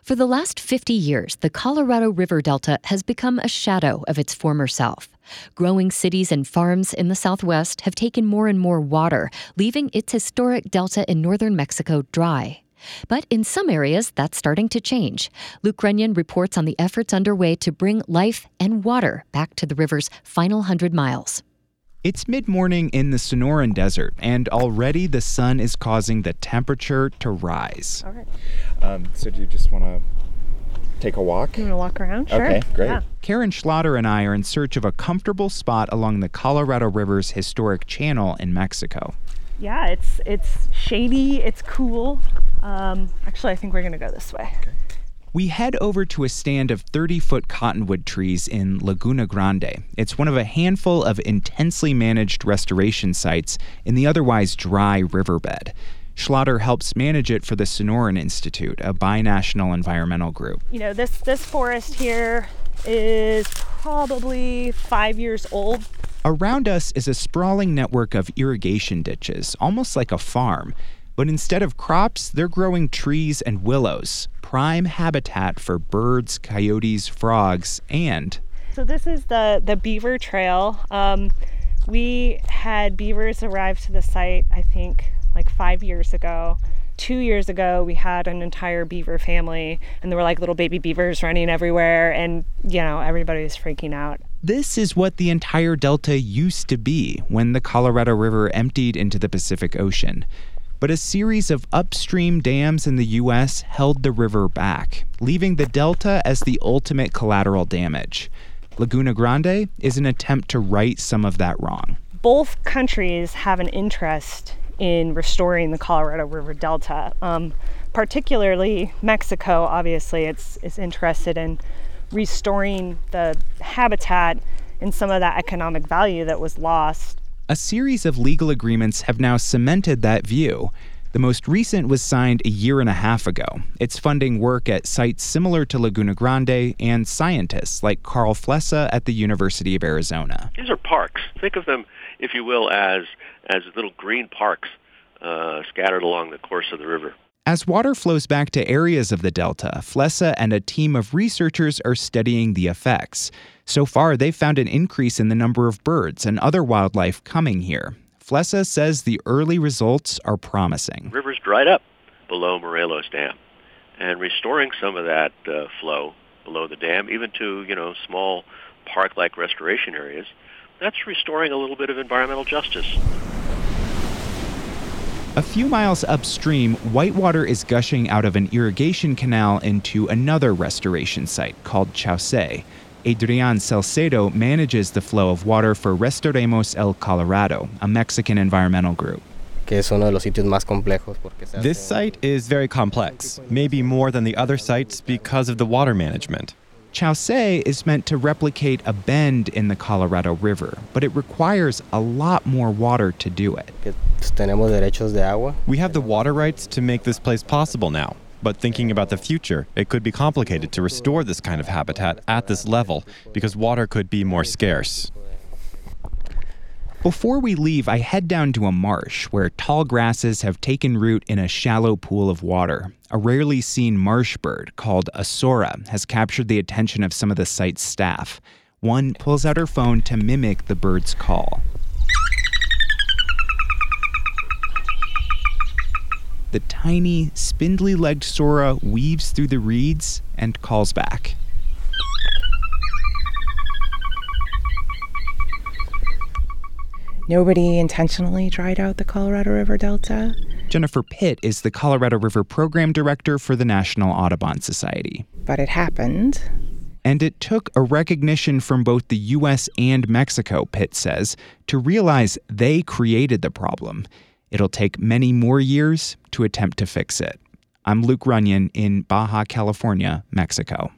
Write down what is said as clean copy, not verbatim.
For the last 50 years, the Colorado River Delta has become a shadow of its former self. Growing cities and farms in the Southwest have taken more and more water, leaving its historic delta in northern Mexico dry. But in some areas, that's starting to change. Luke Runyon reports on the efforts underway to bring life and water back to the river's final 100 miles. It's mid-morning in the Sonoran Desert, and already the sun is causing the temperature to rise. All right. So do you just want to take a walk? You want to walk around? Sure. Okay, great. Yeah. Karen Schlatter and I are in search of a comfortable spot along the Colorado River's historic channel in Mexico. Yeah, it's shady, it's cool. Actually, I think we're going to go this way. Okay. We head over to a stand of 30-foot cottonwood trees in Laguna Grande. It's one of a handful of intensely managed restoration sites in the otherwise dry riverbed. Schlatter helps manage it for the Sonoran Institute, a binational environmental group. You know, this forest here is probably 5 years old. Around us is a sprawling network of irrigation ditches, almost like a farm. But instead of crops, they're growing trees and willows, prime habitat for birds, coyotes, frogs, and... So this is the beaver trail. We had beavers arrive to the site, I think, like 5 years ago. 2 years ago, we had an entire beaver family, and there were like little baby beavers running everywhere, and, you know, everybody was freaking out. This is what the entire delta used to be when the Colorado River emptied into the Pacific Ocean. But a series of upstream dams in the U.S. held the river back, leaving the delta as the ultimate collateral damage. Laguna Grande is an attempt to right some of that wrong. Both countries have an interest in restoring the Colorado River Delta. Particularly Mexico, obviously, is interested in restoring the habitat and some of that economic value that was lost. A series of legal agreements have now cemented that view. The most recent was signed a year and a half ago. It's funding work at sites similar to Laguna Grande and scientists like Carl Flessa at the University of Arizona. These are parks. Think of them, if you will, as little green parks scattered along the course of the river. As water flows back to areas of the delta, Flessa and a team of researchers are studying the effects. So far, they've found an increase in the number of birds and other wildlife coming here. Flessa says the early results are promising. Rivers dried up below Morelos Dam, and restoring some of that flow below the dam, even to, small park-like restoration areas, that's restoring a little bit of environmental justice. A few miles upstream, whitewater is gushing out of an irrigation canal into another restoration site called Chauce. Adrián Salcedo manages the flow of water for Restoremos El Colorado, a Mexican environmental group. This site is very complex, maybe more than the other sites because of the water management. Chauce is meant to replicate a bend in the Colorado River, but it requires a lot more water to do it. We have the water rights to make this place possible now. But thinking about the future, it could be complicated to restore this kind of habitat at this level because water could be more scarce. Before we leave, I head down to a marsh where tall grasses have taken root in a shallow pool of water. A rarely seen marsh bird called a sora has captured the attention of some of the site's staff. One pulls out her phone to mimic the bird's call. The tiny, spindly-legged sora weaves through the reeds and calls back. Nobody intentionally dried out the Colorado River Delta. Jennifer Pitt is the Colorado River Program Director for the National Audubon Society. But it happened. And it took a recognition from both the U.S. and Mexico, Pitt says, to realize they created the problem. It'll take many more years to attempt to fix it. I'm Luke Runyon in Baja California, Mexico.